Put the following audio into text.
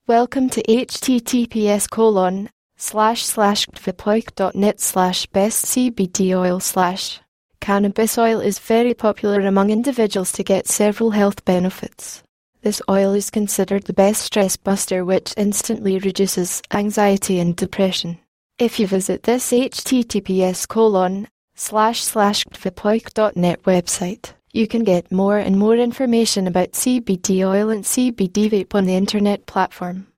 Welcome to https://gtvipoic.net/best-cbd-oil/. Cannabis oil is very popular among individuals to get several health benefits. This oil is considered the best stress buster, which instantly reduces anxiety and depression. If you visit this https://gtvipoic.net website, you can get more and more information about CBD oil and CBD vape on the internet platform.